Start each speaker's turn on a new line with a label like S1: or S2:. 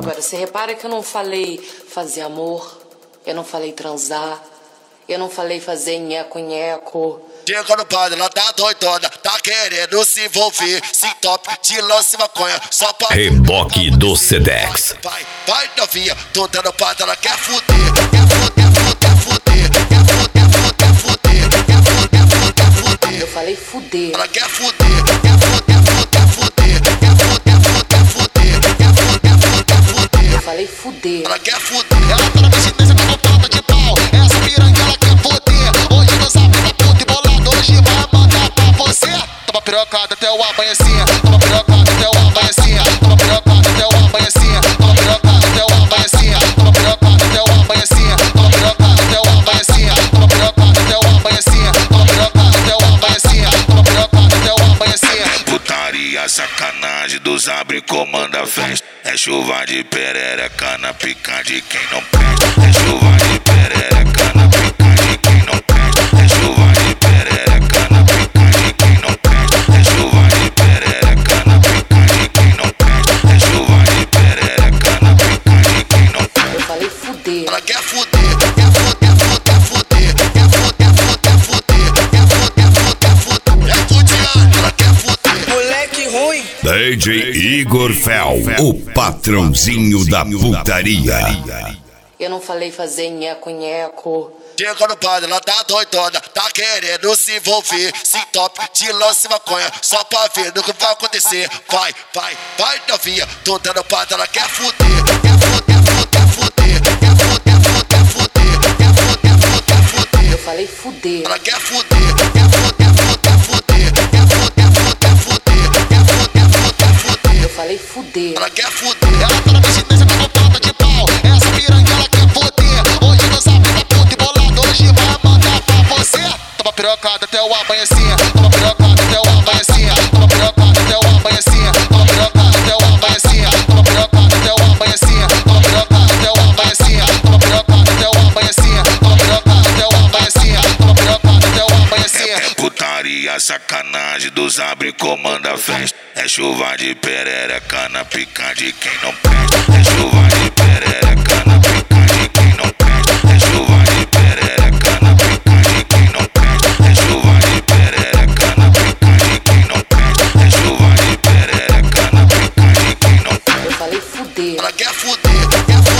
S1: Agora, você repara que eu não falei fazer amor, eu não falei transar, eu não falei fazer nheco-nheco.
S2: Chega no padre, ela tá doidona, tá querendo se envolver. Se top de lance maconha, só pra
S3: Reboque do Sedex.
S2: Vai novinha, tô dando padre, ela quer fuder. Quer fuder, quer fuder, quer fuder, quer fuder, quer fuder, quer fuder, quer fuder.
S1: Eu falei fuder.
S2: Ela quer fuder, quer fuder, quer fuder, quer fuder, quer fuder, quer fuder, quer fuder.
S1: Eu falei fuder.
S2: Ela quer fuder.
S4: Ela tá na bexiga com a ponta de pau. Essa piranha ela quer foder. Hoje não sabe da puta e bolado. Hoje vai mandar pra você. Toma pirocada até o amanhecer. Toma pirocada até o amanhecer. Toma pirocada até o amanhecer. Toma pirocada até o amanhecer. Toma pirocada até o amanhecer. Toma pirocada até o amanhecer. Toma pirocada até o amanhecer. Toma pirocada até o amanhecer. Toma pirocada até o amanhecer.
S5: Putaria, sacanagem dos abre comanda a festa. É chuva de perereca na pica de quem não presta. É chuva de perereca na pica de quem não presta. É chuva de perereca na pica de quem não presta. É chuva de perereca na pica de quem não presta. É chuva de perereca na pica de quem não presta.
S1: Eu falei fuder.
S2: Ela quer fuder, quer fuder, quer fuder, quer fuder, quer fuder, quer fuder, quer fuder. É fudiana, ela quer fuder.
S4: Moleque ruim.
S3: DJ Igor Fel, o patrãozinho da putaria.
S1: Eu não falei fazer nheco-nheco.
S2: Chega no padre, ela tá doidona, tá querendo se envolver. Se top de lance maconha, só pra ver no que vai acontecer. Vai novinha, tô dando padre, ela quer fuder. Quer fuder, quer fuder, quer fuder, quer fuder, quer fuder, quer fuder.
S1: Eu falei fuder.
S2: Ela quer fuder, quer fuder, quer fuder, quer fuder, quer fuder, quer fuder, quer fuder.
S1: Eu falei fuder.
S2: Ela quer fuder.
S4: Ela tá na bexiga com a ponta de pau. Essa piranha ela quer foder. Hoje não sabe da puta e bolado. Hoje vai mandar pra você. Toma pirocada até o amanhecer. Toma pirocada até o amanhecer. Toma pirocada até o amanhecer. Toma pirocada até o amanhecer. Toma pirocada até o amanhecer. Toma pirocada até o amanhecer. Toma pirocada até o amanhecer. Toma pirocada até o amanhecer. Toma pirocada até o amanhecer.
S5: É putaria, sacanagem dos abre comanda a festa. É chuva de perereca na pica de quem não presta. É chuva de perereca na pica de quem não presta. É chuva de perereca na pica de quem não presta. É chuva de perereca na pica de quem não presta. É chuva de perereca na pica de quem não presta.
S1: Eu falei fuder.
S2: Ela quer fuder, quer fuder.